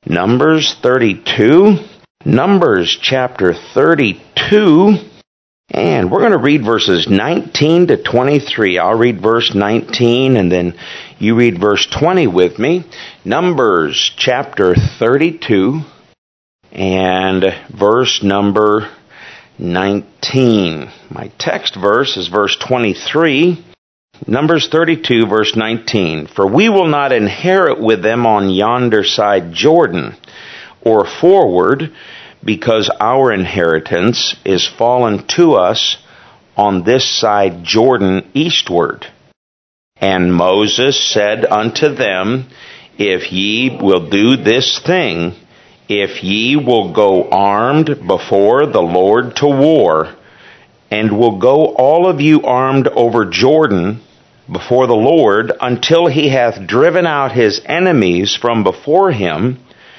Numbers 32. Numbers chapter 32. And we're going to read verses 19 to 23. I'll read verse 19 and then you read verse 20 with me. Numbers chapter 32 and verse number 19. My text verse is verse 23. Numbers 32, verse 19. For we will not inherit with them on yonder side Jordan, or forward, because our inheritance is fallen to us on this side Jordan eastward. And Moses said unto them, If ye will do this thing, if ye will go armed before the Lord to war, and will go all of you armed over Jordan before the Lord, until he hath driven out his enemies from before him,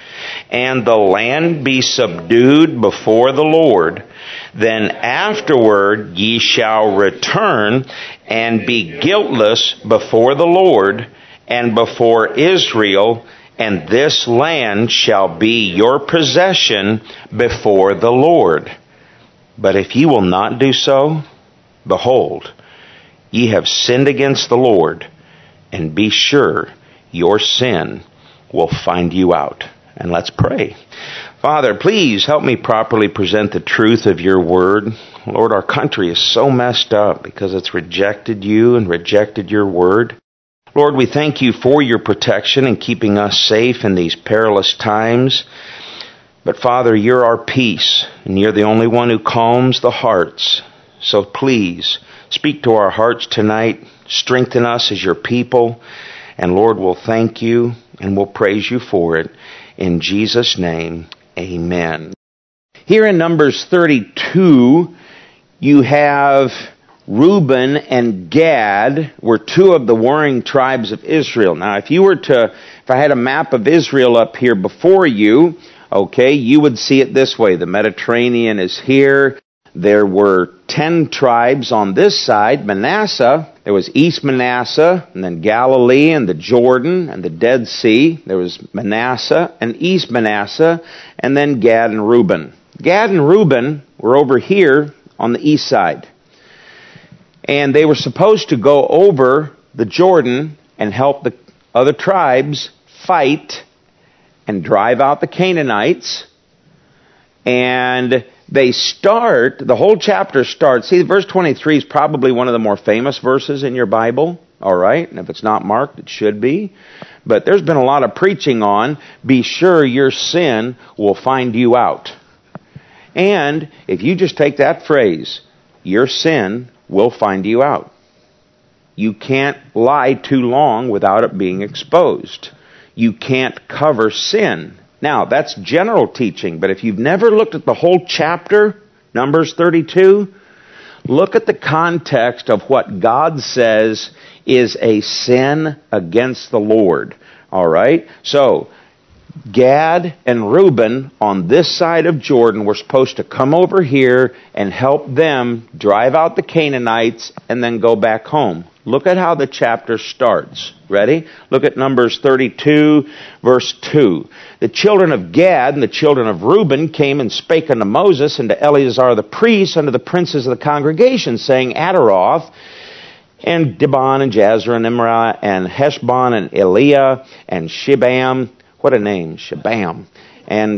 and the land be subdued before the Lord, then afterward ye shall return and be guiltless before the Lord and before Israel, and this land shall be your possession before the Lord. But if ye will not do so, behold, ye have sinned against the Lord, and be sure your sin will find you out. And let's pray. Father, please help me properly present the truth of your word. Lord, our country is so messed up because it's rejected you and rejected your word. Lord, we thank you for your protection and keeping us safe in these perilous times. But Father, you're our peace, and you're the only one who calms the hearts. So please, speak to our hearts tonight. Strengthen us as your people. And Lord, we'll thank you and we'll praise you for it. In Jesus' name, amen. Here in Numbers 32, you have Reuben and Gad were two of the warring tribes of Israel. Now, if I had a map of Israel up here before you, okay, you would see it this way. The Mediterranean is here. There were 10 tribes on this side. Manasseh, there was East Manasseh, and then Galilee, and the Jordan, and the Dead Sea. There was Manasseh and East Manasseh, and then Gad and Reuben. Gad and Reuben were over here on the east side. And they were supposed to go over the Jordan and help the other tribes fight and drive out the Canaanites. And the whole chapter starts, see, verse 23 is probably one of the more famous verses in your Bible, all right? And if it's not marked, it should be. But there's been a lot of preaching on, be sure your sin will find you out. And if you just take that phrase, your sin will find you out. You can't lie too long without it being exposed. You can't cover sin. Now, that's general teaching, but if you've never looked at the whole chapter, Numbers 32, look at the context of what God says is a sin against the Lord. All right? So, Gad and Reuben on this side of Jordan were supposed to come over here and help them drive out the Canaanites and then go back home. Look at how the chapter starts. Ready? Look at Numbers 32, verse 2. The children of Gad and the children of Reuben came and spake unto Moses and to Eleazar the priest, unto the princes of the congregation, saying, Adaroth, and Dibon, and Jazer, and Imrah, and Heshbon, and Eliah, and Shibam. What a name, Shibam. And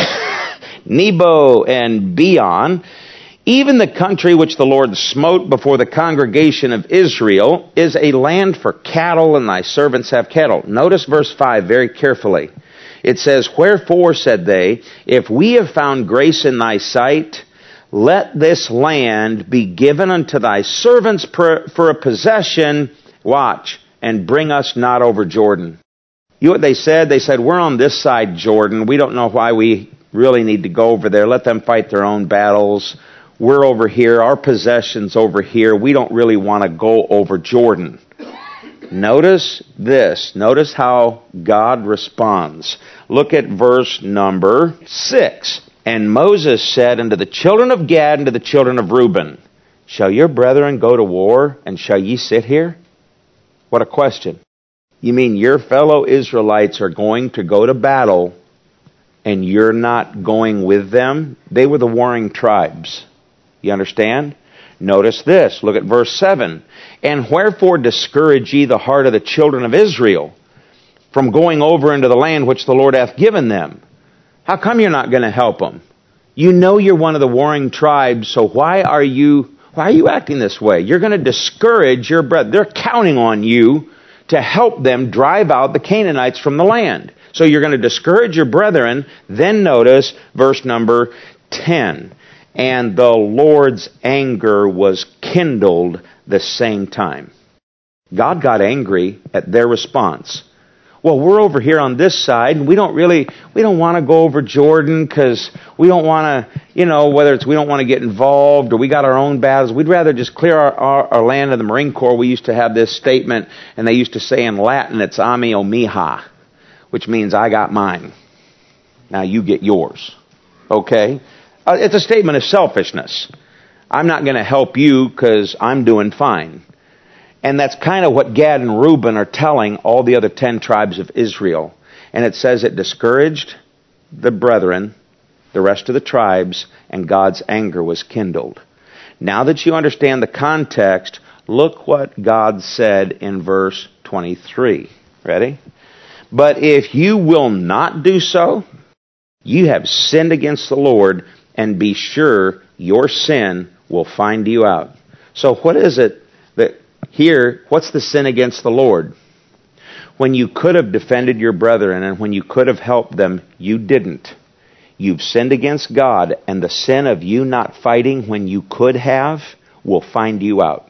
Nebo, and Beon. Even the country which the Lord smote before the congregation of Israel is a land for cattle, and thy servants have cattle. Notice verse 5 very carefully. It says, Wherefore, said they, if we have found grace in thy sight, let this land be given unto thy servants for a possession, watch, and bring us not over Jordan. You know what they said? They said, we're on this side Jordan. We don't know why we really need to go over there. Let them fight their own battles. We're over here. Our possession's over here. We don't really want to go over Jordan. Notice this. Notice how God responds. Look at verse number 6. And Moses said unto the children of Gad and to the children of Reuben, Shall your brethren go to war, and shall ye sit here? What a question. You mean your fellow Israelites are going to go to battle, and you're not going with them, they were the warring tribes. You understand? Notice this. Look at verse 7. And wherefore discourage ye the heart of the children of Israel from going over into the land which the Lord hath given them? How come you're not going to help them? You know you're one of the warring tribes, so why are you acting this way? You're going to discourage your brethren. They're counting on you to help them drive out the Canaanites from the land. So you're going to discourage your brethren. Then notice verse number 10. And the Lord's anger was kindled the same time. God got angry at their response. Well, we're over here on this side, and we don't want to go over Jordan because we don't want to, whether it's we don't want to get involved or we got our own battles. We'd rather just clear our land. In the Marine Corps, we used to have this statement, and they used to say in Latin, it's a me o mija, which means I got mine. Now you get yours. Okay? It's a statement of selfishness. I'm not going to help you because I'm doing fine. And that's kind of what Gad and Reuben are telling all the other 10 tribes of Israel. And it says it discouraged the brethren, the rest of the tribes, and God's anger was kindled. Now that you understand the context, look what God said in verse 23. Ready? But if you will not do so, you have sinned against the Lord, and be sure your sin will find you out. So what is it that here, what's the sin against the Lord? When you could have defended your brethren and when you could have helped them, you didn't. You've sinned against God, and the sin of you not fighting when you could have will find you out.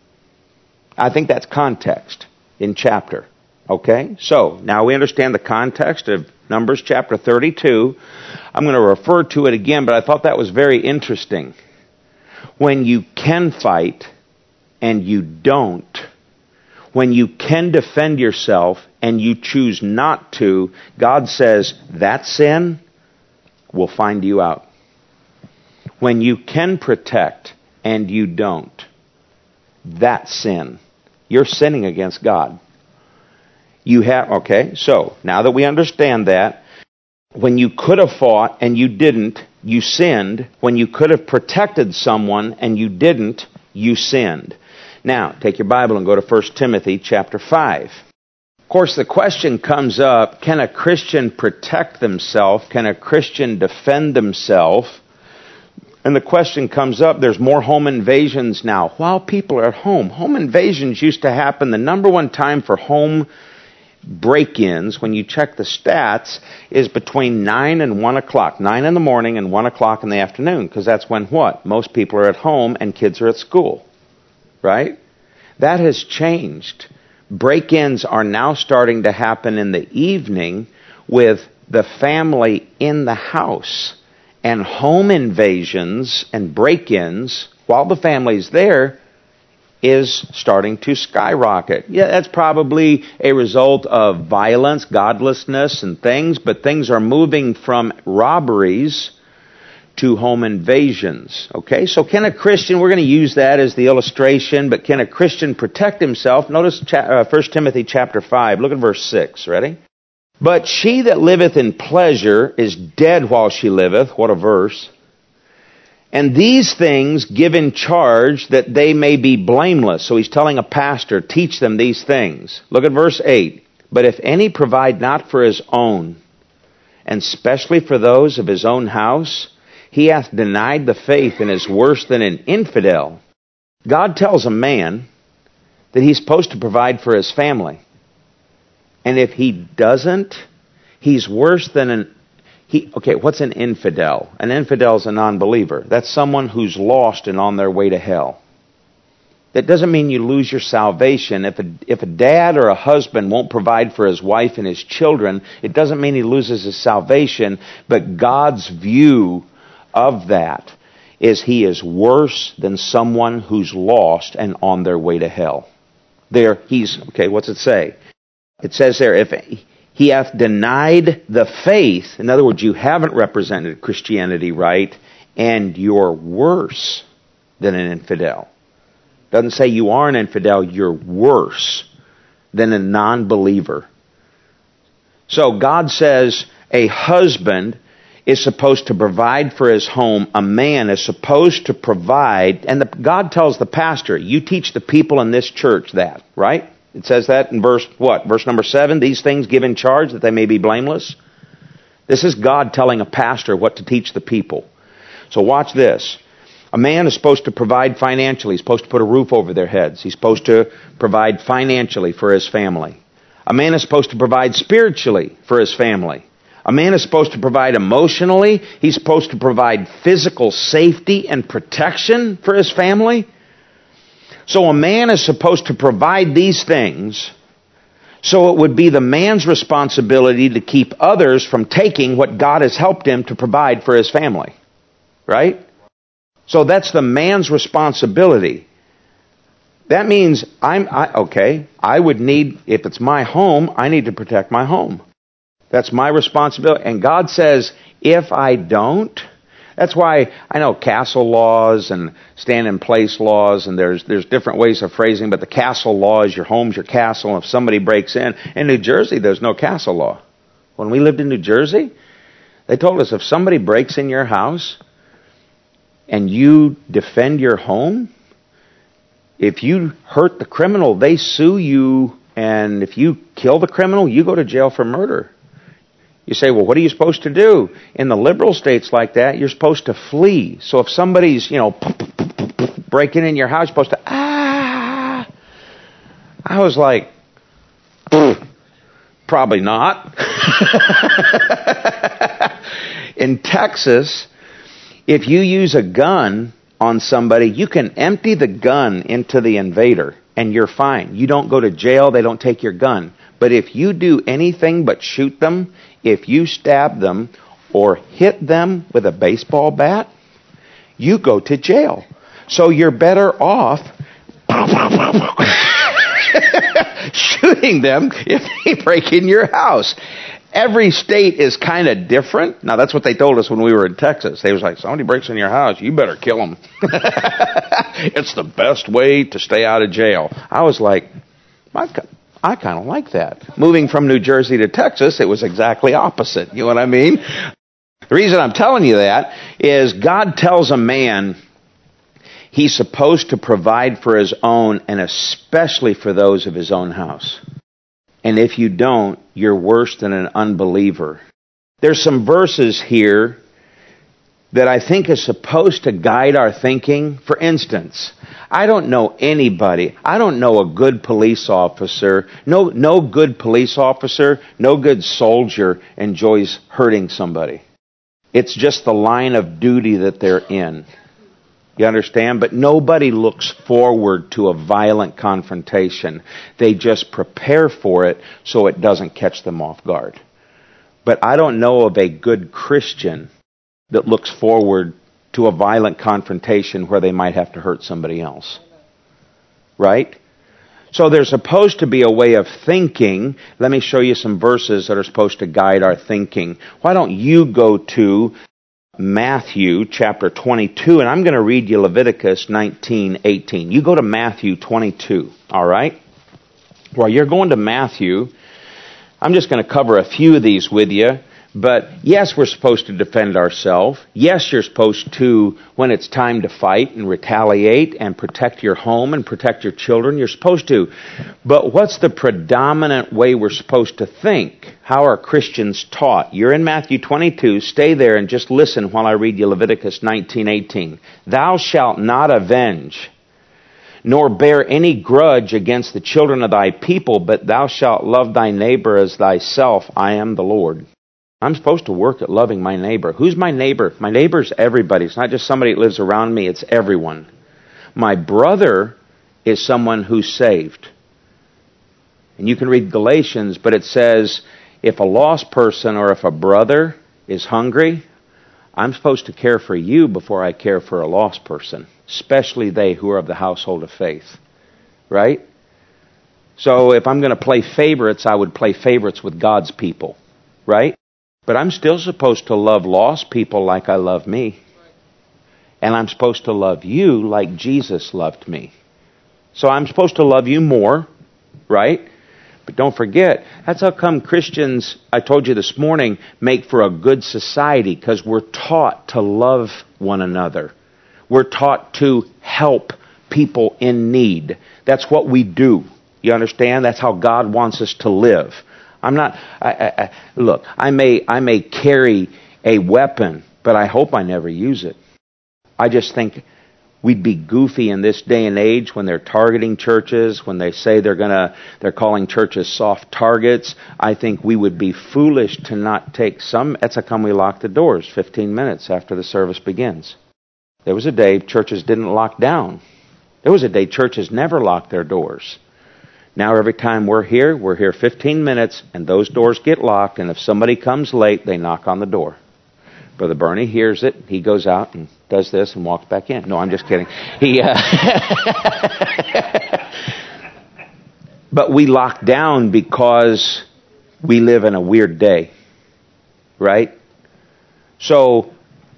I think that's context in chapter. Okay? So, now we understand the context of Numbers chapter 32. I'm going to refer to it again, but I thought that was very interesting. When you can fight and you don't, when you can defend yourself and you choose not to, God says that sin will find you out. When you can protect and you don't, that sin, you're sinning against God. So now that we understand that, when you could have fought and you didn't, you sinned. When you could have protected someone and you didn't, you sinned. Now, take your Bible and go to 1 Timothy chapter 5. Of course, the question comes up, can a Christian protect themselves? Can a Christian defend themselves? And the question comes up, there's more home invasions now. While people are at home, home invasions used to happen. The number one time for home break-ins, when you check the stats, is between 9 and 1 o'clock. 9 in the morning and 1 o'clock in the afternoon, because that's when what? Most people are at home and kids are at school. Right? That has changed. Break-ins are now starting to happen in the evening with the family in the house. And home invasions and break-ins, while the family's there, is starting to skyrocket. Yeah, that's probably a result of violence, godlessness, and things, but things are moving from robberies to home invasions. Okay, so can a Christian, we're going to use that as the illustration, but can a Christian protect himself? Notice 1 Timothy chapter 5, look at verse 6, ready? But she that liveth in pleasure is dead while she liveth. What a verse. And these things give in charge that they may be blameless. So he's telling a pastor, teach them these things. Look at verse 8. But if any provide not for his own, and specially for those of his own house, he hath denied the faith and is worse than an infidel. God tells a man that he's supposed to provide for his family. And if he doesn't, he's worse than what's an infidel? An infidel is a non-believer. That's someone who's lost and on their way to hell. That doesn't mean you lose your salvation. If a dad or a husband won't provide for his wife and his children, it doesn't mean he loses his salvation. But God's view of that is he is worse than someone who's lost and on their way to hell. What's it say? It says there, if he hath denied the faith, in other words, you haven't represented Christianity right, and you're worse than an infidel. Doesn't say you are an infidel, you're worse than a non-believer. So God says a husband is supposed to provide for his home. A man is supposed to provide, and God tells the pastor, you teach the people in this church that, right? It says that in verse, what? Verse number 7, these things give in charge that they may be blameless. This is God telling a pastor what to teach the people. So watch this. A man is supposed to provide financially. He's supposed to put a roof over their heads. He's supposed to provide financially for his family. A man is supposed to provide spiritually for his family. A man is supposed to provide emotionally. He's supposed to provide physical safety and protection for his family. So a man is supposed to provide these things, so it would be the man's responsibility to keep others from taking what God has helped him to provide for his family. Right? So that's the man's responsibility. That means I would need, if it's my home, I need to protect my home. That's my responsibility. And God says, if I don't, that's why I know castle laws and stand-in-place laws, and there's different ways of phrasing, but the castle law is your home's your castle, and if somebody breaks in New Jersey, there's no castle law. When we lived in New Jersey, they told us if somebody breaks in your house and you defend your home, if you hurt the criminal, they sue you, and if you kill the criminal, you go to jail for murder. You say, well, what are you supposed to do? In the liberal states like that, you're supposed to flee. So if somebody's, breaking in your house, you're supposed to, I was like, probably not. In Texas, if you use a gun on somebody, you can empty the gun into the invader, and you're fine. You don't go to jail. They don't take your gun. But if you do anything but shoot them, if you stab them or hit them with a baseball bat, you go to jail. So you're better off shooting them if they break in your house. Every state is kind of different. Now, that's what they told us when we were in Texas. They was like, somebody breaks in your house, you better kill them. It's the best way to stay out of jail. I was like, I kind of like that. Moving from New Jersey to Texas, it was exactly opposite. You know what I mean? The reason I'm telling you that is God tells a man he's supposed to provide for his own, and especially for those of his own house. And if you don't, you're worse than an unbeliever. There's some verses here that I think is supposed to guide our thinking. For instance, I don't know anybody. I don't know a good police officer. No good police officer, no good soldier enjoys hurting somebody. It's just the line of duty that they're in. You understand? But nobody looks forward to a violent confrontation. They just prepare for it so it doesn't catch them off guard. But I don't know of a good Christian that looks forward to a violent confrontation where they might have to hurt somebody else. Right? So there's supposed to be a way of thinking. Let me show you some verses that are supposed to guide our thinking. Why don't you go to Matthew chapter 22, and I'm going to read you Leviticus 19:18. You go to Matthew 22, all right? While you're going to Matthew, I'm just going to cover a few of these with you. But yes, we're supposed to defend ourselves. Yes, you're supposed to, when it's time to fight and retaliate and protect your home and protect your children, you're supposed to. But what's the predominant way we're supposed to think? How are Christians taught? You're in Matthew 22. Stay there and just listen while I read you Leviticus 19:18. Thou shalt not avenge, nor bear any grudge against the children of thy people, but thou shalt love thy neighbor as thyself. I am the Lord. I'm supposed to work at loving my neighbor. Who's my neighbor? My neighbor's everybody. It's not just somebody that lives around me. It's everyone. My brother is someone who's saved. And you can read Galatians, but it says, if a lost person or if a brother is hungry, I'm supposed to care for you before I care for a lost person, especially they who are of the household of faith. Right? So if I'm going to play favorites, I would play favorites with God's people. Right? But I'm still supposed to love lost people like I love me. And I'm supposed to love you like Jesus loved me. So I'm supposed to love you more, right? But don't forget, that's how come Christians, I told you this morning, make for a good society, because we're taught to love one another. We're taught to help people in need. That's what we do. You understand? That's how God wants us to live. Look, I may carry a weapon, but I hope I never use it. I just think we'd be goofy in this day and age when they're targeting churches, when they say they're calling churches soft targets. I think we would be foolish to not take some. That's how come we lock the doors 15 minutes after the service begins. There was a day churches didn't lock down. There was a day churches never locked their doors. Now every time we're here 15 minutes, and those doors get locked, and if somebody comes late, they knock on the door. Brother Bernie hears it. He goes out and does this and walks back in. No, I'm just kidding. But we lock down because we live in a weird day, right? So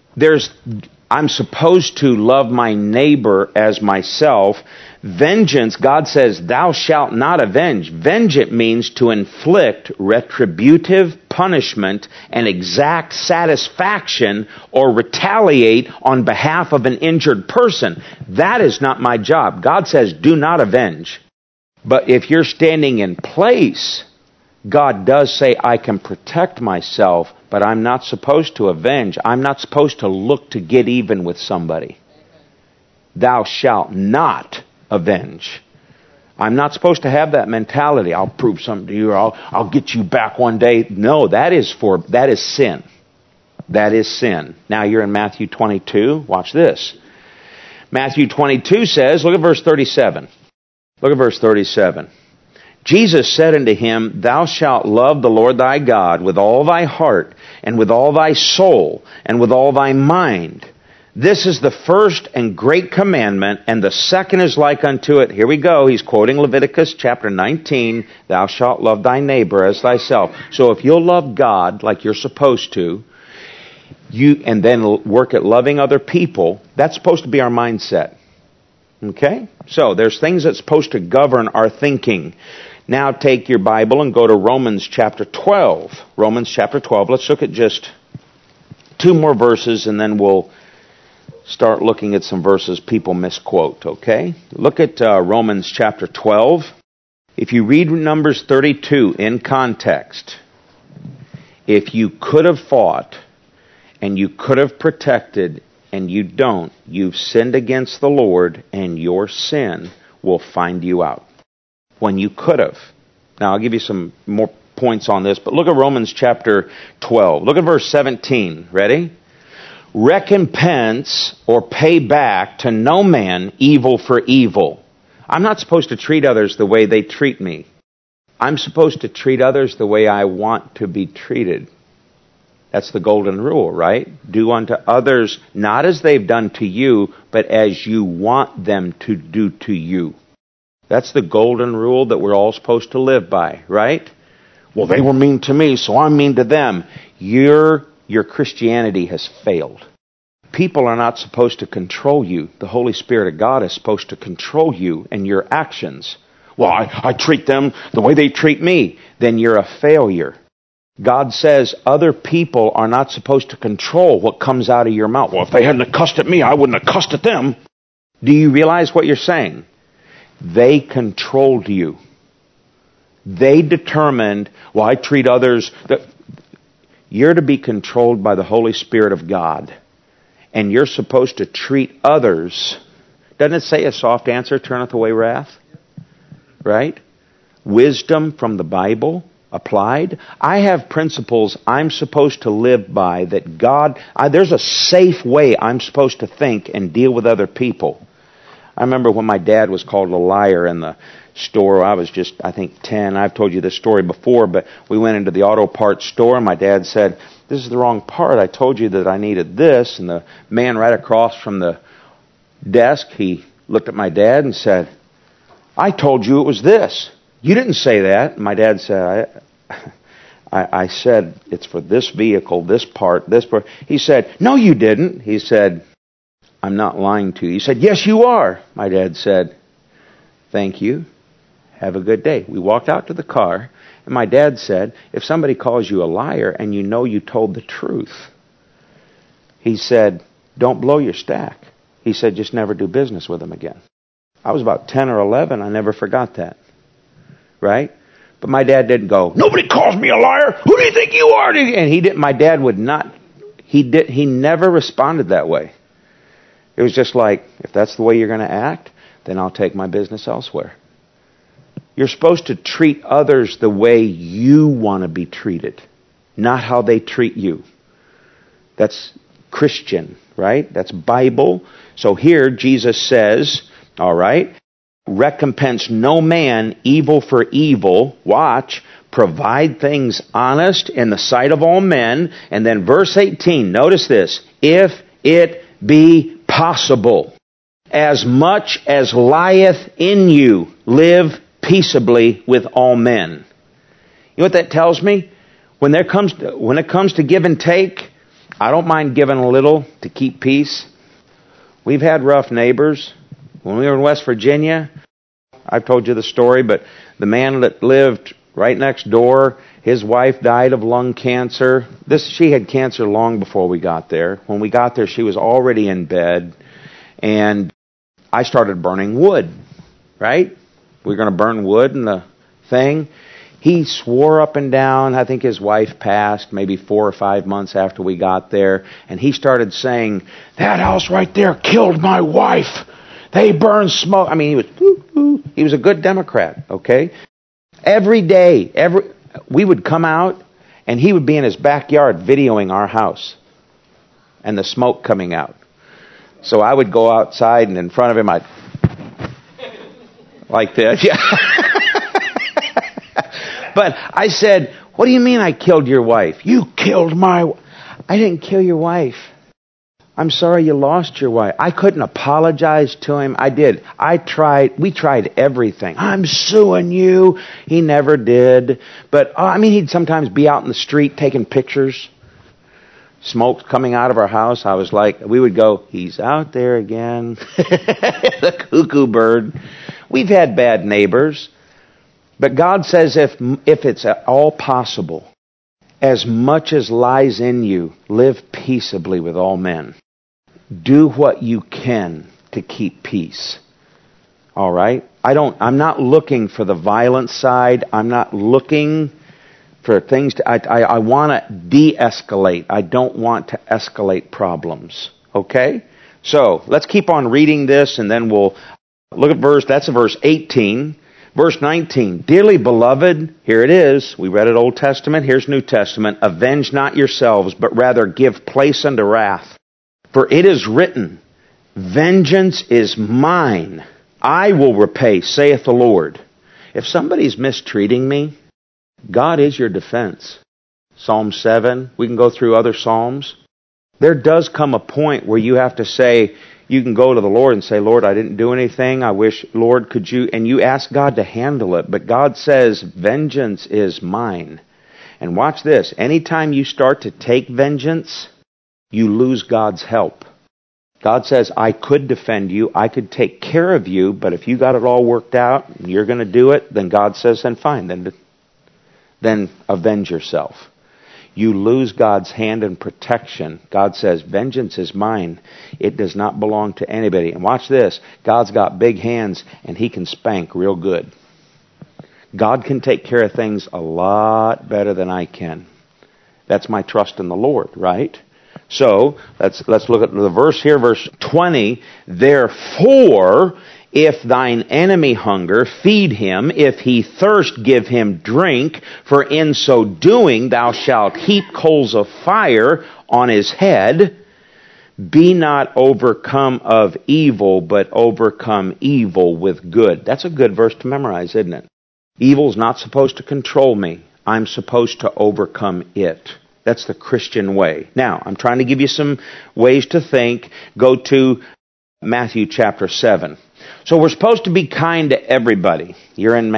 I'm supposed to love my neighbor as myself. Vengeance, God says, thou shalt not avenge. Vengeance means to inflict retributive punishment and exact satisfaction or retaliate on behalf of an injured person. That is not my job. God says, do not avenge. But if you're standing in place, God does say, I can protect myself, but I'm not supposed to avenge. I'm not supposed to look to get even with somebody. Thou shalt not avenge. I'm not supposed to have that mentality. I'll prove something to you, or I'll get you back one day. No, that is sin. That is sin. Now you're in Matthew 22. Watch this. Matthew 22 says, look at verse 37. Look at verse 37. Jesus said unto him, thou shalt love the Lord thy God with all thy heart, and with all thy soul, and with all thy mind. This is the first and great commandment, and the second is like unto it. Here we go. He's quoting Leviticus chapter 19. Thou shalt love thy neighbor as thyself. So if you'll love God like you're supposed to, and then work at loving other people, that's supposed to be our mindset. Okay? So there's things that's supposed to govern our thinking. Now take your Bible and go to Romans chapter 12. Romans chapter 12. Let's look at just 2 more verses, and then we'll start looking at some verses people misquote, okay? Look at Romans chapter 12. If you read Numbers 32 in context, if you could have fought and you could have protected and you don't, you've sinned against the Lord, and your sin will find you out. When you could have. Now I'll give you some more points on this, but look at Romans chapter 12. Look at verse 17. Ready? Recompense or pay back to no man evil for evil. I'm not supposed to treat others the way they treat me. I'm supposed to treat others the way I want to be treated. That's the golden rule, right? Do unto others not as they've done to you, but as you want them to do to you. That's the golden rule that we're all supposed to live by, right? Well, they were mean to me, so I'm mean to them. Your Christianity has failed. People are not supposed to control you. The Holy Spirit of God is supposed to control you and your actions. Well, I treat them the way they treat me. Then you're a failure. God says other people are not supposed to control what comes out of your mouth. Well, if they hadn't cussed at me, I wouldn't have cussed at them. Do you realize what you're saying? They controlled you. They determined, well, I treat others. You're to be controlled by the Holy Spirit of God. And you're supposed to treat others. Doesn't it say a soft answer turneth away wrath? Right? Wisdom from the Bible applied. I have principles I'm supposed to live by that there's a safe way I'm supposed to think and deal with other people. I remember when my dad was called a liar in the store. I was just, I think, 10. I've told you this story before, but we went into the auto parts store, and my dad said, this is the wrong part. I told you that I needed this. And the man right across from the desk, he looked at my dad and said, I told you it was this. You didn't say that. And my dad said, I said, it's for this vehicle, this part, this part. He said, no, you didn't. He said, I'm not lying to you. He said, yes, you are. My dad said, thank you. Have a good day. We walked out to the car, and my dad said, if somebody calls you a liar and you know you told the truth, he said, don't blow your stack. He said, just never do business with them again. I was about 10 or 11. I never forgot that. Right? But my dad didn't go, nobody calls me a liar. Who do you think you are? And he didn't. My dad would not. He never responded that way. It was just like, if that's the way you're going to act, then I'll take my business elsewhere. You're supposed to treat others the way you want to be treated, not how they treat you. That's Christian, right? That's Bible. So here Jesus says, all right, recompense no man evil for evil. Watch. Provide things honest in the sight of all men. And then verse 18, notice this. If it be possible, as much as lieth in you, live peaceably with all men. You know what that tells me? When it comes to give and take, I don't mind giving a little to keep peace. We've had rough neighbors. When we were in West Virginia, I've told you the story, but the man that lived right next door, his wife died of lung cancer. She had cancer long before we got there. When we got there, she was already in bed, and I started burning wood, right? We were going to burn wood in the thing. He swore up and down. I think his wife passed maybe 4 or 5 months after we got there, and he started saying, that house right there killed my wife. They burn smoke. I mean, he was a good Democrat, okay? Every day, we would come out, and he would be in his backyard videoing our house and the smoke coming out. So I would go outside, and in front of him, I'd like this. Yeah. But I said, what do you mean I killed your wife? You killed my... I didn't kill your wife. I'm sorry you lost your wife. I couldn't apologize to him. I did. We tried everything. I'm suing you. He never did. But, he'd sometimes be out in the street taking pictures. Smoke coming out of our house. I was like, we would go, he's out there again. The cuckoo bird. We've had bad neighbors. But God says if it's at all possible, as much as lies in you, live peaceably with all men. Do what you can to keep peace. All right? I'm not looking for the violent side. I'm not looking for things I want to de-escalate. I don't want to escalate problems. Okay? So, let's keep on reading this, and then we'll look at verse 18. Verse 19, dearly beloved, here it is. We read it Old Testament, here's New Testament. Avenge not yourselves, but rather give place unto wrath. For it is written, vengeance is mine. I will repay, saith the Lord. If somebody's mistreating me, God is your defense. Psalm 7, we can go through other Psalms. There does come a point where you have to say, you can go to the Lord and say, Lord, I didn't do anything. I wish, Lord, could you... And you ask God to handle it. But God says, vengeance is mine. And watch this. Anytime you start to take vengeance, you lose God's help. God says, I could defend you. I could take care of you. But if you got it all worked out, and you're going to do it, then God says, then fine. Then avenge yourself. You lose God's hand and protection. God says, vengeance is mine. It does not belong to anybody. And watch this. God's got big hands, and He can spank real good. God can take care of things a lot better than I can. That's my trust in the Lord, right? So, let's look at the verse here, verse 20. Therefore, if thine enemy hunger, feed him. If he thirst, give him drink. For in so doing, thou shalt heap coals of fire on his head. Be not overcome of evil, but overcome evil with good. That's a good verse to memorize, isn't it? Evil's not supposed to control me. I'm supposed to overcome it. That's the Christian way. Now, I'm trying to give you some ways to think. Go to Matthew chapter 7. So we're supposed to be kind to everybody. You're in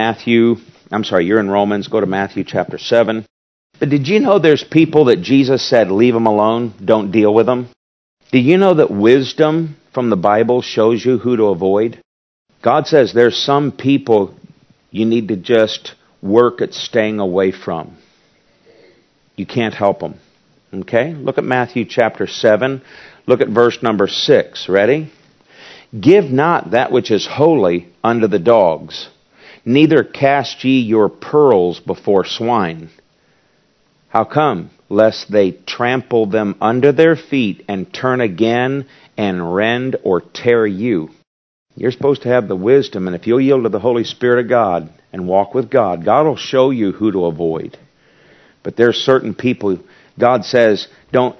Romans. Go to Matthew chapter 7. But did you know there's people that Jesus said, leave them alone, don't deal with them? Do you know that wisdom from the Bible shows you who to avoid? God says there's some people you need to just work at staying away from. You can't help them. Okay? Look at Matthew chapter 7. Look at verse number 6. Ready? Give not that which is holy unto the dogs, neither cast ye your pearls before swine. How come? Lest they trample them under their feet and turn again and rend or tear you. You're supposed to have the wisdom, and if you'll yield to the Holy Spirit of God and walk with God, God will show you who to avoid. But there's certain people, God says, don't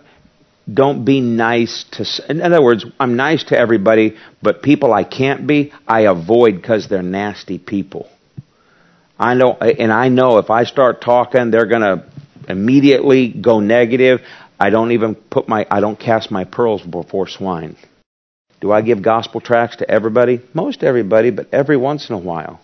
be nice to... In other words, I'm nice to everybody, but people I can't be, I avoid because they're nasty people. I know if I start talking, they're going to immediately go negative. I don't cast my pearls before swine. Do I give gospel tracts to everybody? Most everybody, but every once in a while.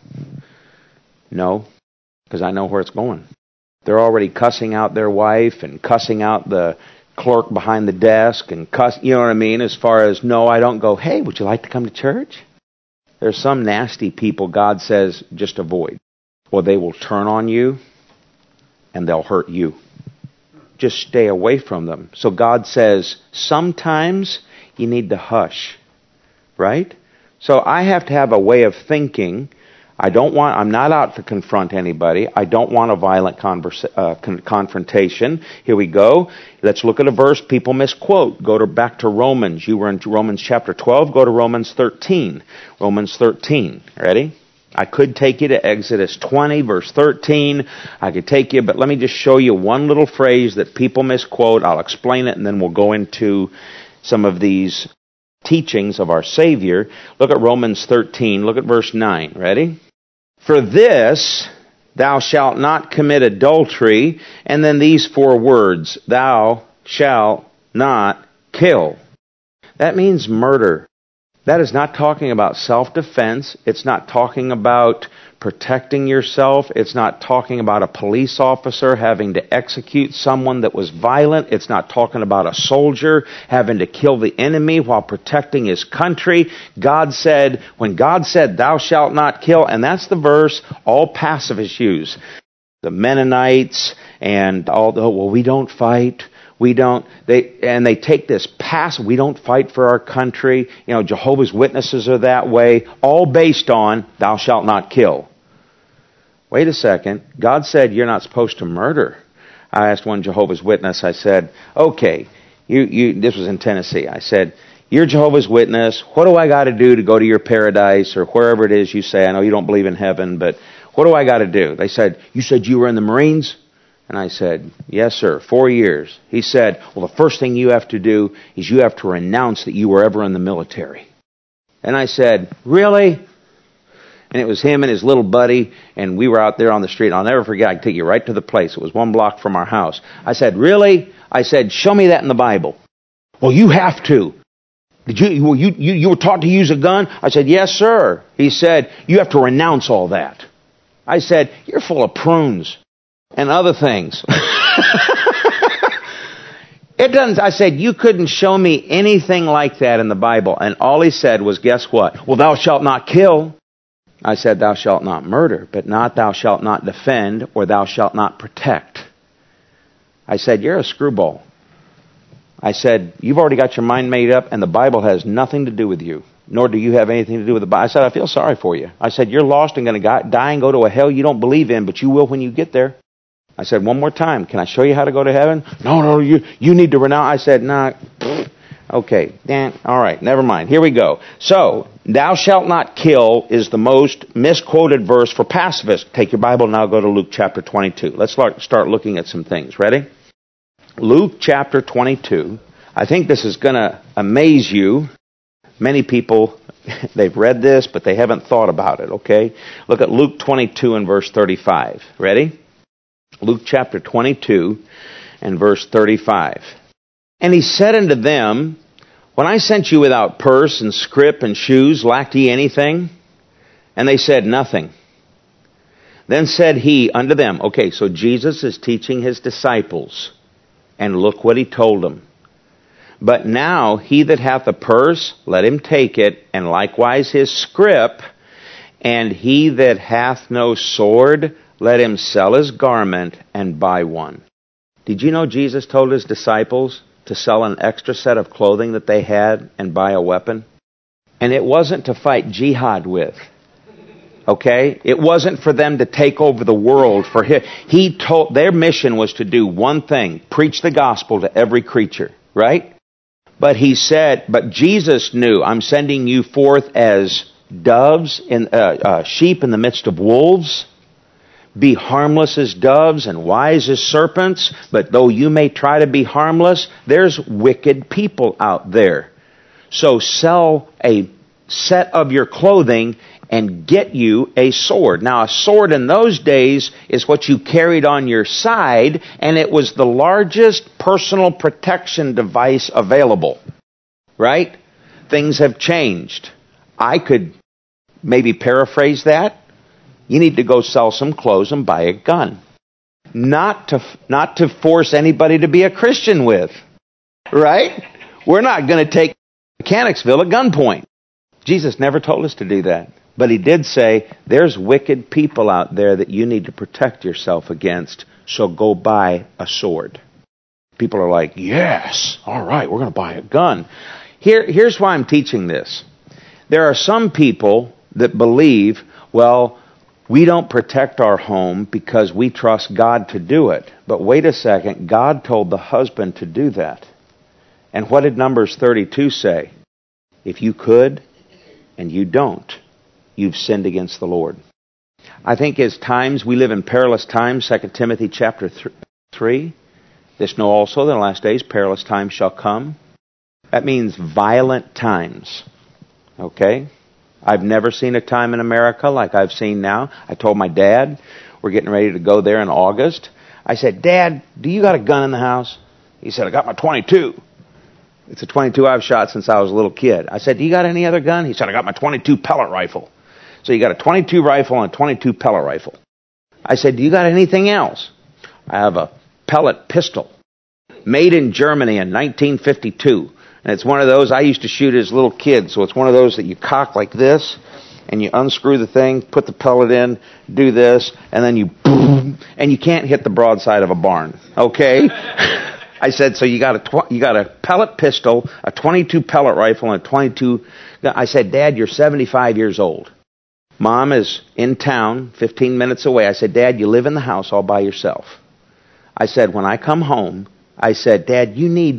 No, because I know where it's going. They're already cussing out their wife and cussing out the clerk behind the desk and you know what I mean? As far as, no, I don't go, hey, would you like to come to church? There's some nasty people God says just avoid. Or they will turn on you and they'll hurt you. Just stay away from them. So God says, sometimes you need to hush. Right? So I have to have a way of thinking. I'm not out to confront anybody. I don't want a violent confrontation. Here we go. Let's look at a verse people misquote. Back to Romans. You were in Romans chapter 12. Go to Romans 13. Romans 13. Ready? I could take you to Exodus 20, verse 13. I could take you, but let me just show you one little phrase that people misquote. I'll explain it, and then we'll go into some of these teachings of our Savior. Look at Romans 13. Look at verse 9. Ready? For this, thou shalt not commit adultery, and then these 4 words, thou shalt not kill. That means murder. That is not talking about self-defense. It's not talking about protecting yourself. It's not talking about a police officer having to execute someone that was violent. It's not talking about a soldier having to kill the enemy while protecting his country. When God said, thou shalt not kill, and that's the verse all pacifists use. The Mennonites and we don't fight. They take this we don't fight for our country. Jehovah's Witnesses are that way, all based on thou shalt not kill. Wait a second. God said you're not supposed to murder. I asked one Jehovah's Witness, I said, okay, this was in Tennessee. I said, you're Jehovah's Witness. What do I got to do to go to your paradise or wherever it is you say? I know you don't believe in heaven, but what do I got to do? They said, you said you were in the Marines? And I said, yes, sir, 4 years. He said, well, the first thing you have to do is you have to renounce that you were ever in the military. And I said, really? And it was him and his little buddy, and we were out there on the street. I'll never forget, I can take you right to the place. It was 1 block from our house. I said, really? I said, show me that in the Bible. Well, you have to. You were taught to use a gun? I said, yes, sir. He said, you have to renounce all that. I said, you're full of prunes. And other things. I said, you couldn't show me anything like that in the Bible. And all he said was, guess what? Well, thou shalt not kill. I said, thou shalt not murder, but not thou shalt not defend or thou shalt not protect. I said, you're a screwball. I said, you've already got your mind made up and the Bible has nothing to do with you. Nor do you have anything to do with the Bible. I said, I feel sorry for you. I said, you're lost and going to die and go to a hell you don't believe in, but you will when you get there. I said, one more time, can I show you how to go to heaven? No, you need to renounce. I said, nah, okay, all right, never mind. Here we go. So, thou shalt not kill is the most misquoted verse for pacifists. Take your Bible now, go to Luke chapter 22. Let's start looking at some things. Ready? Luke chapter 22. I think this is going to amaze you. Many people, they've read this, but they haven't thought about it, okay? Look at Luke 22 and verse 35. Ready? Luke chapter 22 and verse 35. And he said unto them, when I sent you without purse and scrip and shoes, lacked ye anything? And they said, nothing. Then said he unto them, okay, so Jesus is teaching his disciples, and look what he told them. But now he that hath a purse, let him take it, and likewise his scrip, And he that hath no sword, let him sell his garment and buy one. Did you know Jesus told his disciples to sell an extra set of clothing that they had and buy a weapon? And it wasn't to fight jihad with. Okay? It wasn't for them to take over the world. He told their mission was to do one thing, preach the gospel to every creature, right? But he said, but Jesus knew, I'm sending you forth as doves, sheep in the midst of wolves. Be harmless as doves and wise as serpents, but though you may try to be harmless, there's wicked people out there. So sell a set of your clothing and get you a sword. Now, a sword in those days is what you carried on your side, and it was the largest personal protection device available. Right? Things have changed. I could maybe paraphrase that. You need to go sell some clothes and buy a gun. Not to force anybody to be a Christian with. Right? We're not going to take Mechanicsville at gunpoint. Jesus never told us to do that. But he did say, there's wicked people out there that you need to protect yourself against, so go buy a sword. People are like, yes, all right, we're going to buy a gun. Here's why I'm teaching this. There are some people that believe, well, we don't protect our home because we trust God to do it. But wait a second, God told the husband to do that. And what did Numbers 32 say? If you could and you don't, you've sinned against the Lord. I think as times, we live in perilous times, 2 Timothy chapter 3. This know also that in the last days perilous times shall come. That means violent times. Okay? I've never seen a time in America like I've seen now. I told my dad, we're getting ready to go there in August. I said, Dad, do you got a gun in the house? He said, I got my .22. It's a .22 I've shot since I was a little kid. I said, do you got any other gun? He said, I got my .22 pellet rifle. So you got a .22 rifle and a .22 pellet rifle. I said, do you got anything else? I have a pellet pistol made in Germany in 1952. And it's one of those I used to shoot as a little kid. So it's one of those that you cock like this, and you unscrew the thing, put the pellet in, do this, and then you boom, and you can't hit the broadside of a barn. Okay? I said, so you got a pellet pistol, a .22 pellet rifle, and a .22... I said, Dad, you're 75 years old. Mom is in town, 15 minutes away. I said, Dad, you live in the house all by yourself. I said, when I come home, I said, Dad, you need,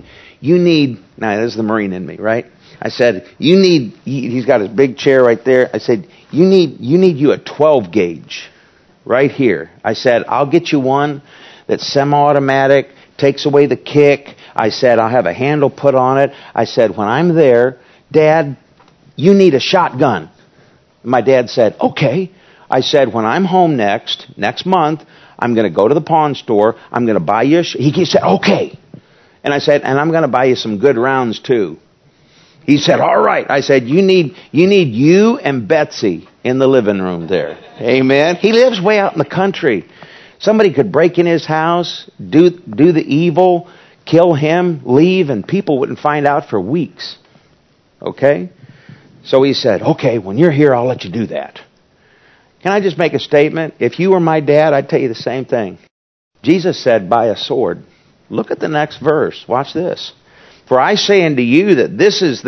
now this is the Marine in me, right? I said, he's got his big chair right there. I said, you need a 12 gauge right here. I said, I'll get you one that's semi-automatic, takes away the kick. I said, I'll have a handle put on it. I said, when I'm there, Dad, you need a shotgun. My dad said, okay. I said, when I'm home next month, I'm going to go to the pawn store. I'm going to buy you he said, okay. And I said, and I'm going to buy you some good rounds too. He said, all right. I said, you need you and Betsy in the living room there. Amen. He lives way out in the country. Somebody could break in his house, do the evil, kill him, leave, and people wouldn't find out for weeks. Okay? So he said, okay, when you're here, I'll let you do that. Can I just make a statement? If you were my dad, I'd tell you the same thing. Jesus said, buy a sword. Look at the next verse. Watch this. For I say unto you that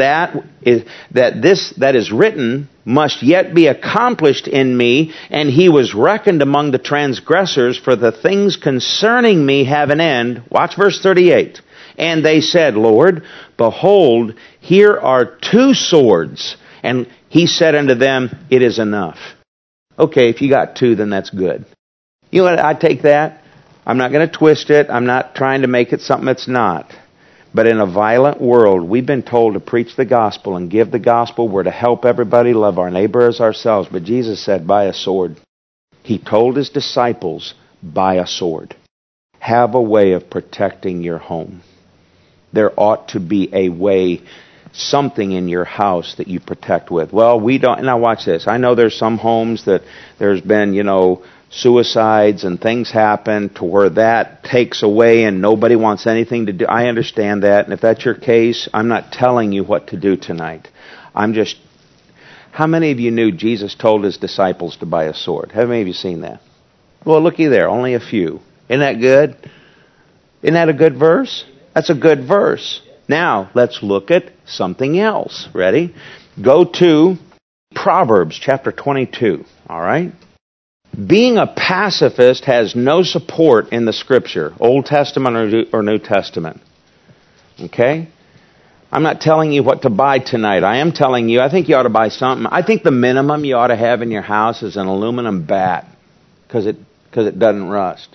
that is written must yet be accomplished in me, and he was reckoned among the transgressors, for the things concerning me have an end. Watch verse 38. And they said, Lord, behold, here are 2 swords. And he said unto them, it is enough. Okay, if you got 2, then that's good. You know what? I take that. I'm not going to twist it. I'm not trying to make it something it's not. But in a violent world, we've been told to preach the gospel and give the gospel. We're to help everybody, love our neighbor as ourselves. But Jesus said, buy a sword. He told his disciples, buy a sword. Have a way of protecting your home. There ought to be a way, something in your house that you protect with. Well, we don't. Now watch this. I know there's some homes that there's been, suicides and things happen to where that takes away and nobody wants anything to do. I understand that. And if that's your case, I'm not telling you what to do tonight. How many of you knew Jesus told his disciples to buy a sword? How many of you seen that? Well, looky there, only a few. Isn't that good? Isn't that a good verse? That's a good verse. Now, let's look at something else. Ready? Go to Proverbs chapter 22. All right? Being a pacifist has no support in the Scripture, Old Testament or New Testament. Okay? I'm not telling you what to buy tonight. I am telling you, I think you ought to buy something. I think the minimum you ought to have in your house is an aluminum bat, because it doesn't rust.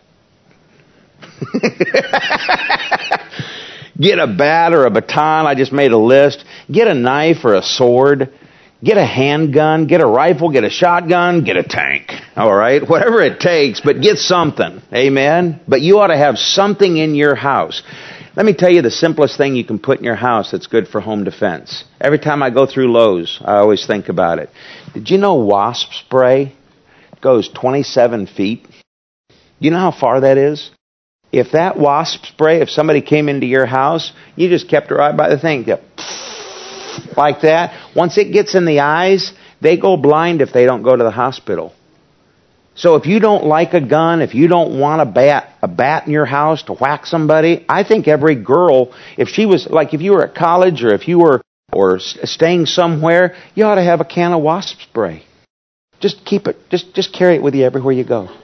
Get a bat or a baton. I just made a list. Get a knife or a sword. Get a handgun. Get a rifle. Get a shotgun. Get a tank. All right? Whatever it takes, but get something. Amen? But you ought to have something in your house. Let me tell you the simplest thing you can put in your house that's good for home defense. Every time I go through Lowe's, I always think about it. Did you know wasp spray goes 27 feet? You know how far that is? If that wasp spray, if somebody came into your house, you just kept it right by the thing. Like that. Once it gets in the eyes, they go blind if they don't go to the hospital. So if you don't like a gun, if you don't want a bat in your house to whack somebody, I think every girl, if she was, like if you were at college or if you were staying somewhere, you ought to have a can of wasp spray. Just keep it, just carry it with you everywhere you go.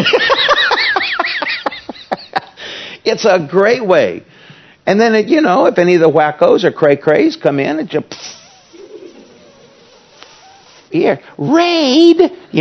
It's a great way. And then, if any of the wackos or cray-crays come in, it just, here, raid,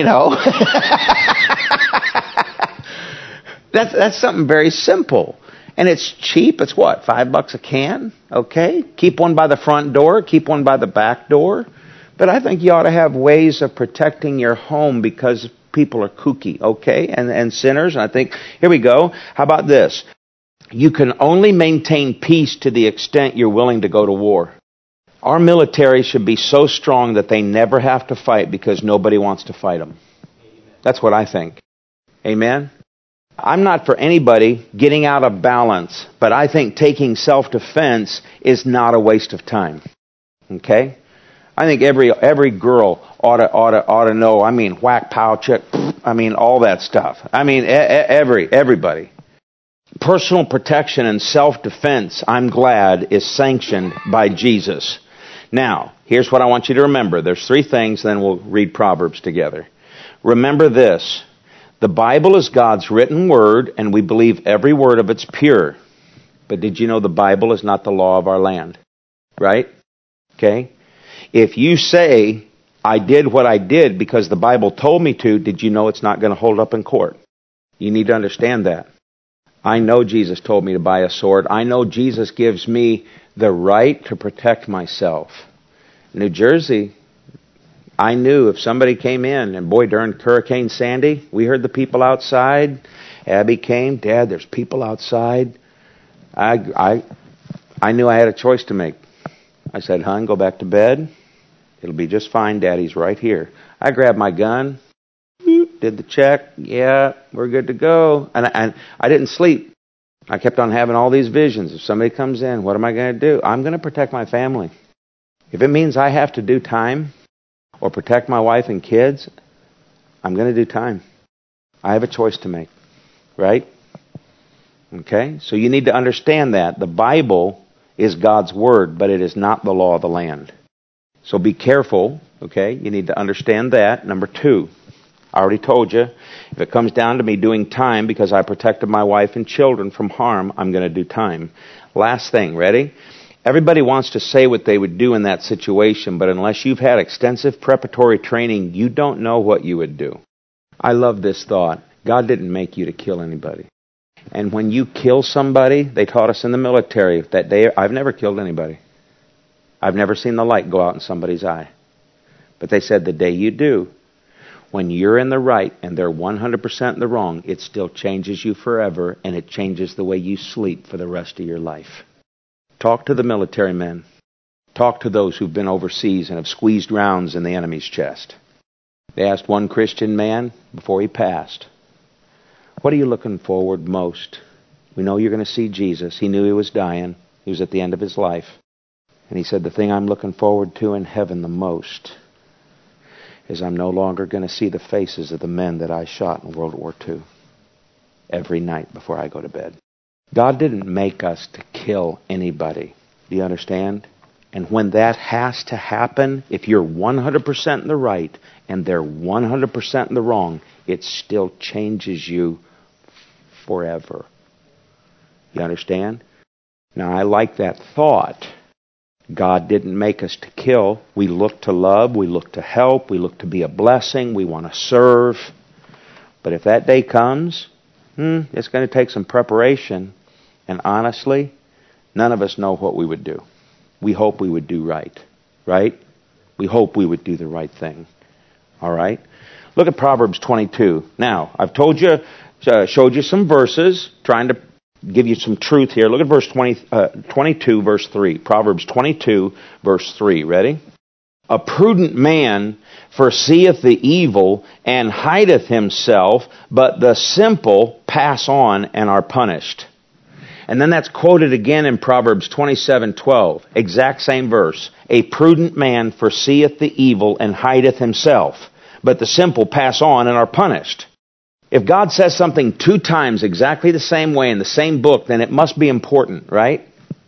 That's something very simple. And it's cheap. It's what, $5 a can? Okay. Keep one by the front door. Keep one by the back door. But I think you ought to have ways of protecting your home because people are kooky, okay? And sinners. And I think, here we go. How about this? You can only maintain peace to the extent you're willing to go to war. Our military should be so strong that they never have to fight because nobody wants to fight them. That's what I think. Amen? I'm not for anybody getting out of balance, but I think taking self-defense is not a waste of time. Okay? I think every girl ought to know. I mean, whack, pow, check. I mean, all that stuff. I mean, everybody. Personal protection and self-defense, I'm glad, is sanctioned by Jesus. Now, here's what I want you to remember. There's 3 things, then we'll read Proverbs together. Remember this. The Bible is God's written word, and we believe every word of it's pure. But did you know the Bible is not the law of our land? Right? Okay? If you say, I did what I did because the Bible told me to, did you know it's not going to hold up in court? You need to understand that. I know Jesus told me to buy a sword. I know Jesus gives me the right to protect myself. New Jersey, I knew if somebody came in, and boy, during Hurricane Sandy, we heard the people outside. Abby came, Dad, there's people outside. I knew I had a choice to make. I said, hon, go back to bed. It'll be just fine. Daddy's right here. I grabbed my gun. Did the check. Yeah, we're good to go. And I didn't sleep. I kept on having all these visions. If somebody comes in, what am I going to do? I'm going to protect my family. If it means I have to do time or protect my wife and kids, I'm going to do time. I have a choice to make. Right? Okay? So you need to understand that. The Bible is God's word, but it is not the law of the land. So be careful. Okay? You need to understand that. Number 2. I already told you, if it comes down to me doing time because I protected my wife and children from harm, I'm going to do time. Last thing, ready? Everybody wants to say what they would do in that situation, but unless you've had extensive preparatory training, you don't know what you would do. I love this thought. God didn't make you to kill anybody. And when you kill somebody, they taught us in the military that day, I've never killed anybody. I've never seen the light go out in somebody's eye. But they said the day you do, when you're in the right and they're 100% in the wrong, it still changes you forever, and it changes the way you sleep for the rest of your life. Talk to the military men. Talk to those who've been overseas and have squeezed rounds in the enemy's chest. They asked one Christian man before he passed, what are you looking forward most? We know you're going to see Jesus. He knew he was dying. He was at the end of his life. And he said, the thing I'm looking forward to in heaven the most is I'm no longer going to see the faces of the men that I shot in World War II every night before I go to bed. God didn't make us to kill anybody. Do you understand? And when that has to happen, if you're 100% in the right and they're 100% in the wrong, it still changes you forever. You understand? Now, I like that thought. God didn't make us to kill. We look to love. We look to help. We look to be a blessing. We want to serve. But if that day comes, it's going to take some preparation. And honestly, none of us know what we would do. We hope we would do right. Right? We hope we would do the right thing. All right? Look at Proverbs 22. Now, I've showed you some verses, trying to give you some truth here. Look at verse 22, verse 3. Proverbs 22, verse 3. Ready? A prudent man foreseeth the evil and hideth himself, but the simple pass on and are punished. And then that's quoted again in Proverbs 27:12. Exact same verse. A prudent man foreseeth the evil and hideth himself, but the simple pass on and are punished. If God says something 2 times exactly the same way in the same book, then it must be important, right?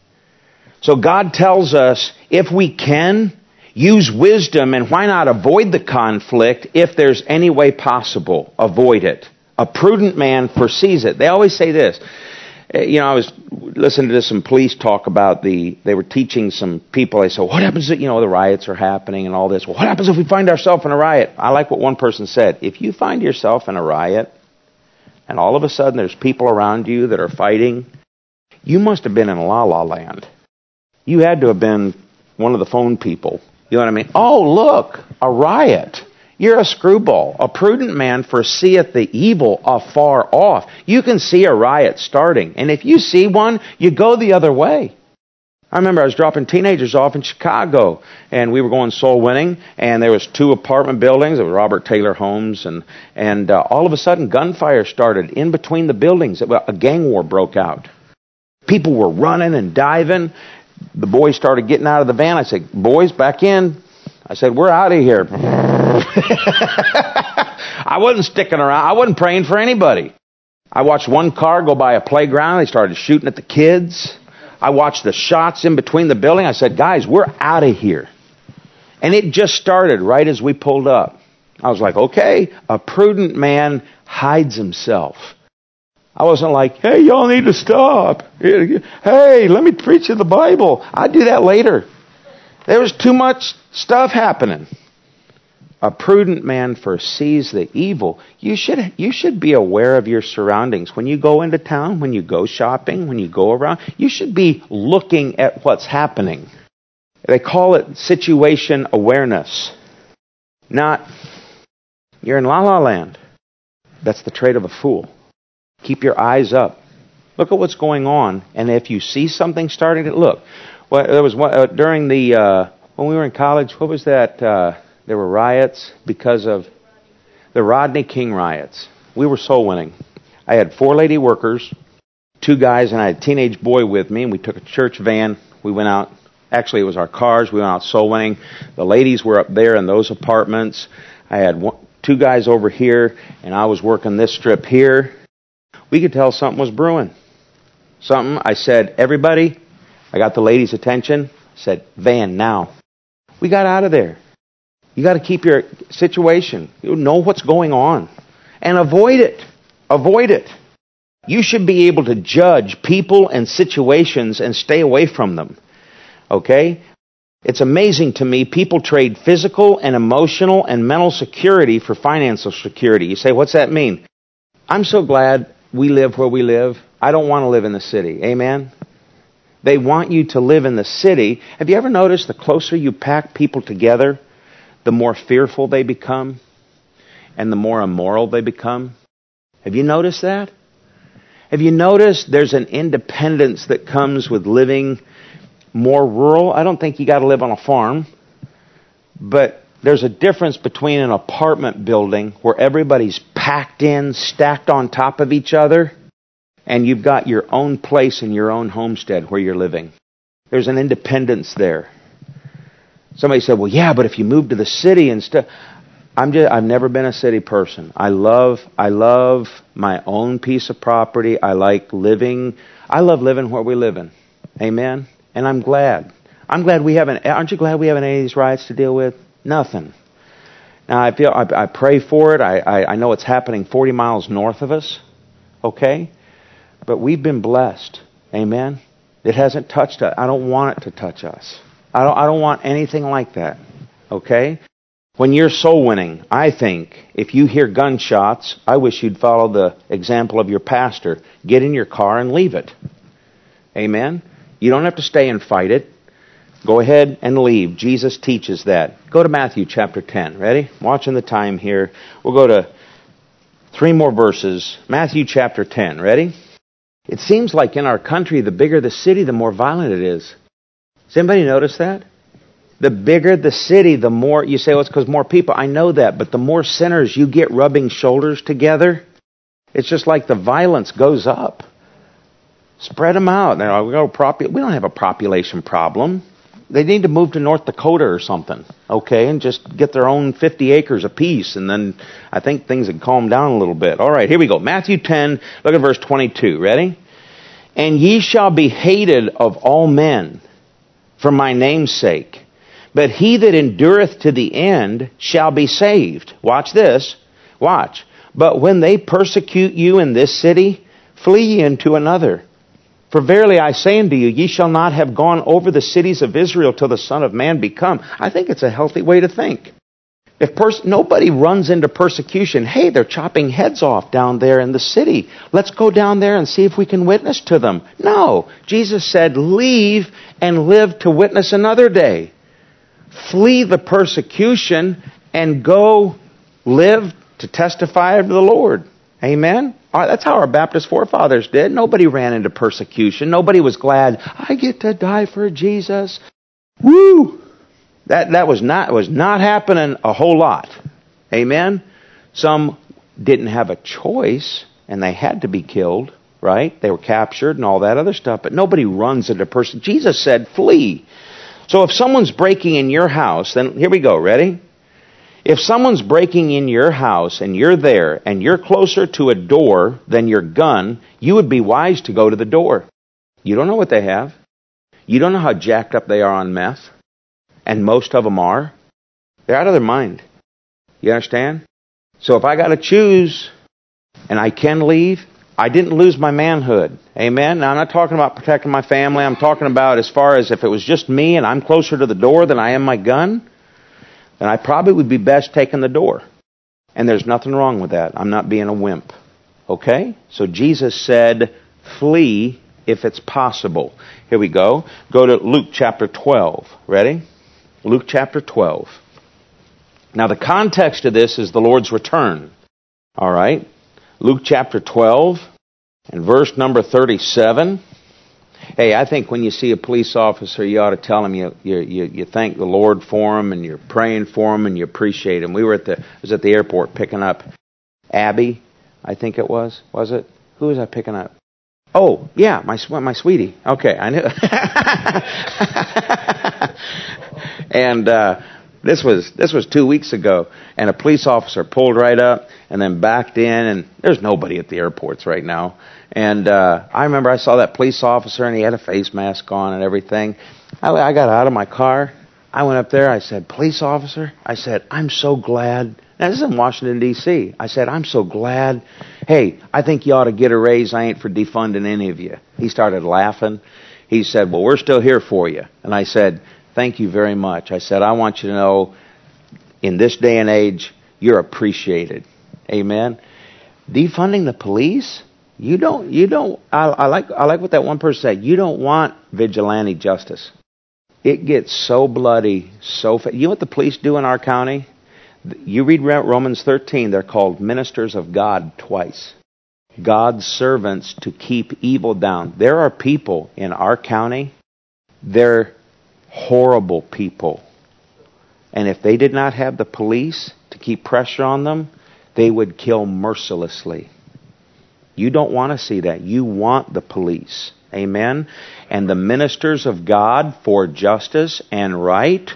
So God tells us, if we can, use wisdom, and why not avoid the conflict if there's any way possible? Avoid it. A prudent man foresees it. They always say this. You know, I was listening to some police talk about they were teaching some people. They said, what happens if, the riots are happening and all this? Well, what happens if we find ourselves in a riot? I like what one person said. If you find yourself in a riot, and all of a sudden there's people around you that are fighting, you must have been in La La Land. You had to have been one of the phone people. You know what I mean? Oh, look, a riot. You're a screwball. A prudent man foreseeth the evil afar off. You can see a riot starting. And if you see one, you go the other way. I remember I was dropping teenagers off in Chicago, and we were going soul winning, and there was 2 apartment buildings. It was Robert Taylor homes, and all of a sudden gunfire started in between the buildings. A gang war broke out. People were running and diving. The boys started getting out of the van. I said, boys, back in. I said, we're out of here. I wasn't sticking around. I wasn't praying for anybody. I watched one car go by a playground. They started shooting at the kids. I watched the shots in between the building. I said, guys, we're out of here. And it just started right as we pulled up. I was like, okay, a prudent man hides himself. I wasn't like, hey, y'all need to stop. Hey, let me preach you the Bible. I'd do that later. There was too much stuff happening. A prudent man foresees the evil. You should be aware of your surroundings. When you go into town, when you go shopping, when you go around, you should be looking at what's happening. They call it situation awareness. Not, you're in La La Land. That's the trait of a fool. Keep your eyes up. Look at what's going on. And if you see something starting to look. Well, there was one, during when we were in college, what was that? There were riots because of the Rodney King riots. We were soul winning. I had 4 lady workers, 2 guys, and I had a teenage boy with me, and we took a church van. We went out. Actually, it was our cars. We went out soul winning. The ladies were up there in those apartments. I had 2 guys over here, and I was working this strip here. We could tell something was brewing. I said, everybody, I got the ladies' attention. I said, van now. We got out of there. You got to keep your situation. You know what's going on. And avoid it. Avoid it. You should be able to judge people and situations and stay away from them. Okay? It's amazing to me, people trade physical and emotional and mental security for financial security. You say, what's that mean? I'm so glad we live where we live. I don't want to live in the city. Amen? They want you to live in the city. Have you ever noticed the closer you pack people together, the more fearful they become and the more immoral they become? Have you noticed that? Have you noticed there's an independence that comes with living more rural? I don't think you got to live on a farm, but there's a difference between an apartment building where everybody's packed in, stacked on top of each other, and you've got your own place in your own homestead where you're living. There's an independence there. Somebody said, well, yeah, but if you move to the city and stuff. I've never been a city person. I love my own piece of property. I love living where we live in. Amen. And I'm glad. Aren't you glad we haven't any of these riots to deal with? Nothing. Now I pray for it. I know it's happening 40 miles north of us. Okay? But we've been blessed. Amen. It hasn't touched us. I don't want it to touch us. I don't want anything like that. Okay? When you're soul winning, I think if you hear gunshots, I wish you'd follow the example of your pastor. Get in your car and leave it. Amen? You don't have to stay and fight it. Go ahead and leave. Jesus teaches that. Go to Matthew chapter 10. Ready? I'm watching the time here. We'll go to 3 more verses. Matthew chapter 10. Ready? It seems like in our country, the bigger the city, the more violent it is. Does anybody notice that? The bigger the city, the more... You say, well, it's because more people. I know that, but the more sinners you get rubbing shoulders together, it's just like the violence goes up. Spread them out. Now, we don't have a population problem. They need to move to North Dakota or something, okay, and just get their own 50 acres apiece, and then I think things would calm down a little bit. All right, here we go. Matthew 10, look at verse 22. Ready? And ye shall be hated of all men for my name's sake, but he that endureth to the end shall be saved. Watch this. Watch. But when they persecute you in this city, flee ye into another. For verily I say unto you, ye shall not have gone over the cities of Israel till the Son of Man be come. I think it's a healthy way to think. If nobody runs into persecution, hey, they're chopping heads off down there in the city. Let's go down there and see if we can witness to them. No. Jesus said, leave and live to witness another day. Flee the persecution and go live to testify of the Lord. Amen? That's how our Baptist forefathers did. Nobody ran into persecution. Nobody was glad, I get to die for Jesus. Woo! That was not happening a whole lot. Amen? Some didn't have a choice, and they had to be killed, right? They were captured and all that other stuff, but nobody runs into persecution. Jesus said, flee. So if someone's breaking in your house, then here we go, ready? If someone's breaking in your house and you're there and you're closer to a door than your gun, you would be wise to go to the door. You don't know what they have. You don't know how jacked up they are on meth. And most of them are. They're out of their mind. You understand? So if I got to choose and I can leave, I didn't lose my manhood. Amen? Now I'm not talking about protecting my family. I'm talking about as far as if it was just me and I'm closer to the door than I am my gun, then I probably would be best taking the door. And there's nothing wrong with that. I'm not being a wimp. Okay? So Jesus said, flee if it's possible. Here we go. Go to Luke chapter 12. Ready? Luke chapter 12. Now the context of this is the Lord's return. All right? Luke chapter 12 and verse number 37. Hey, I think when you see a police officer, you ought to tell him you thank the Lord for him and you're praying for him and you appreciate him. I was at the airport picking up Abby, I think it was. Was it? Who was I picking up? Oh, yeah, my sweetie. Okay, I knew. And this was 2 weeks ago, and a police officer pulled right up and then backed in, and there's nobody at the airports right now. And I remember I saw that police officer, and he had a face mask on and everything. I got out of my car. I went up there. I said, police officer, I said, I'm so glad. Now, this is in Washington, D.C. I said, I'm so glad. Hey, I think you ought to get a raise. I ain't for defunding any of you. He started laughing. He said, well, we're still here for you. And I said, thank you very much. I said, I want you to know, in this day and age, you're appreciated. Amen. Defunding the police? You don't. I like what that one person said. You don't want vigilante justice. It gets so bloody, so fast. You know what the police do in our county? You read Romans 13. They're called ministers of God twice. God's servants to keep evil down. There are people in our county. They're horrible people. And if they did not have the police to keep pressure on them, they would kill mercilessly. You don't want to see that. You want the police. Amen? And the ministers of God for justice and right,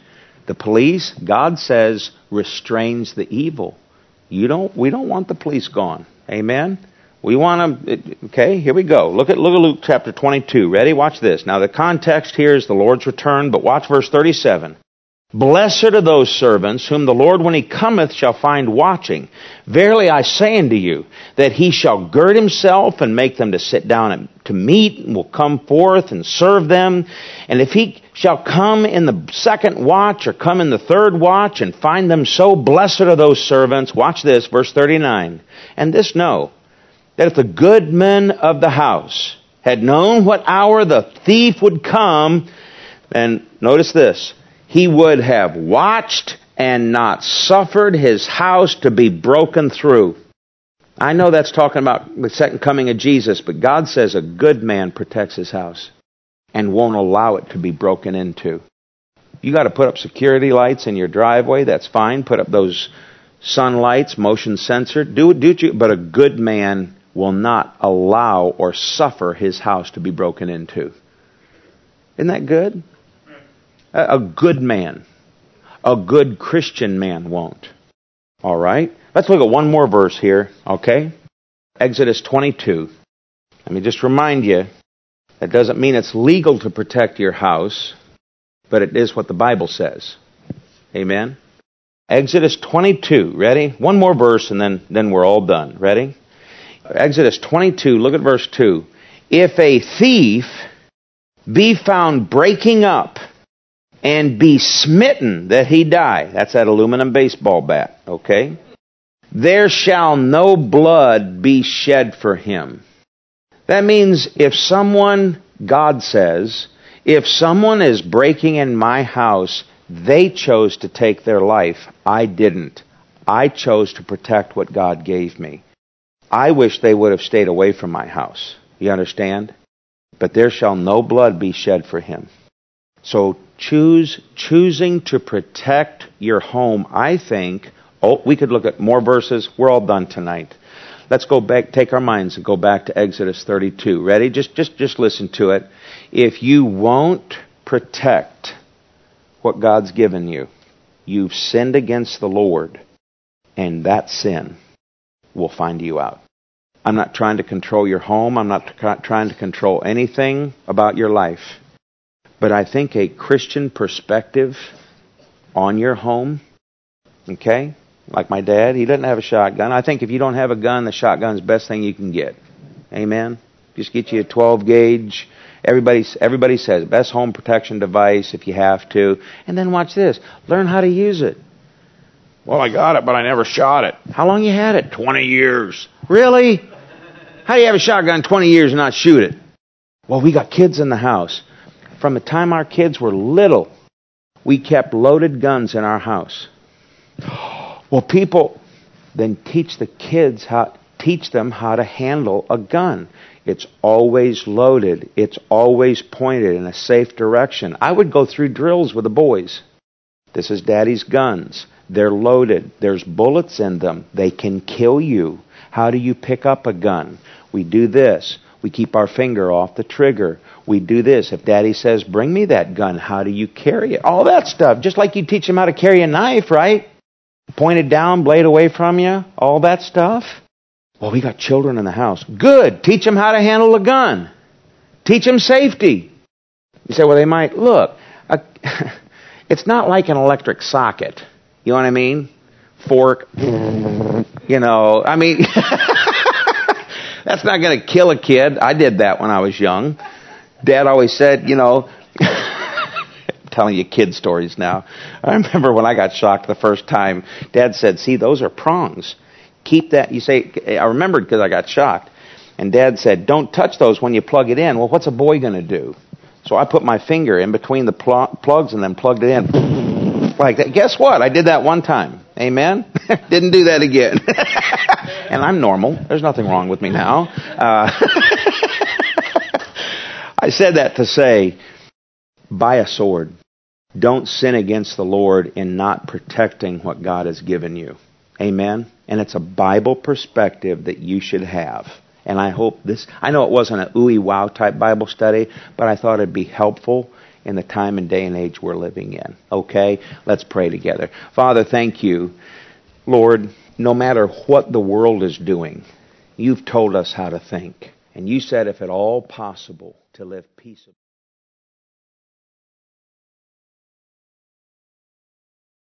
The police, God says, restrains the evil. We don't want the police gone. Amen? We want them, okay, here we go. Look at Luke chapter 22. Ready? Watch this. Now the context here is the Lord's return, but watch verse 37. Blessed are those servants whom the Lord when he cometh shall find watching. Verily I say unto you, that he shall gird himself and make them to sit down to meat, and will come forth and serve them. And if he shall come in the second watch, or come in the third watch, and find them so, blessed are those servants. Watch this, verse 39. And this know, that if the goodman of the house had known what hour the thief would come, then notice this, he would have watched and not suffered his house to be broken through. I know that's talking about the second coming of Jesus, but God says a good man protects his house and won't allow it to be broken into. You got to put up security lights in your driveway, that's fine. Put up those sun lights, motion sensor. But a good man will not allow or suffer his house to be broken into. Isn't that good? A good man, a good Christian man won't. All right? Let's look at one more verse here, okay? Exodus 22. Let me just remind you, that doesn't mean it's legal to protect your house, but it is what the Bible says. Amen? Exodus 22, ready? One more verse and then we're all done. Ready? Exodus 22, look at verse 2. If a thief be found breaking up, and be smitten that he die. That's that aluminum baseball bat, okay? There shall no blood be shed for him. That means if someone, God says, if someone is breaking in my house, they chose to take their life. I didn't. I chose to protect what God gave me. I wish they would have stayed away from my house. You understand? But there shall no blood be shed for him. So choosing to protect your home, I think, we could look at more verses. We're all done tonight. Let's go back, take our minds and go back to Exodus 32. Ready? Just listen to it. If you won't protect what God's given you, you've sinned against the Lord, and that sin will find you out. I'm not trying to control your home. I'm not trying to control anything about your life. But I think a Christian perspective on your home, okay, like my dad, he doesn't have a shotgun. I think if you don't have a gun, the shotgun's the best thing you can get. Amen? Just get you a 12 gauge. Everybody says best home protection device if you have to. And then watch this. Learn how to use it. Well, I got it, but I never shot it. How long you had it? 20 years. Really? How do you have a shotgun 20 years and not shoot it? Well, we got kids in the house. From the time our kids were little, we kept loaded guns in our house. Well, people then teach them how to handle a gun. It's always loaded. It's always pointed in a safe direction. I would go through drills with the boys. This is Daddy's guns. They're loaded. There's bullets in them. They can kill you. How do you pick up a gun? We do this. We keep our finger off the trigger. We do this. If Daddy says, bring me that gun, how do you carry it? All that stuff. Just like you teach them how to carry a knife, right? Point it down, blade away from you. All that stuff. Well, we got children in the house. Good. Teach them how to handle a gun. Teach them safety. You say, well, they might, look, it's not like an electric socket. You know what I mean? Fork. I mean, that's not going to kill a kid. I did that when I was young. Dad always said, telling you kid stories now. I remember when I got shocked the first time, Dad said, see, those are prongs. Keep that. You say, I remembered because I got shocked. And Dad said, don't touch those when you plug it in. Well, what's a boy going to do? So I put my finger in between the plugs and then plugged it in. Like that. Guess what? I did that one time. Amen? Didn't do that again. And I'm normal. There's nothing wrong with me now. I said that to say, buy a sword. Don't sin against the Lord in not protecting what God has given you. Amen? And it's a Bible perspective that you should have. And I hope I know it wasn't an ooey wow type Bible study, but I thought it'd be helpful in the time and day and age we're living in. Okay? Let's pray together. Father, thank you. Lord, no matter what the world is doing, you've told us how to think. And you said, if at all possible, to live peaceably.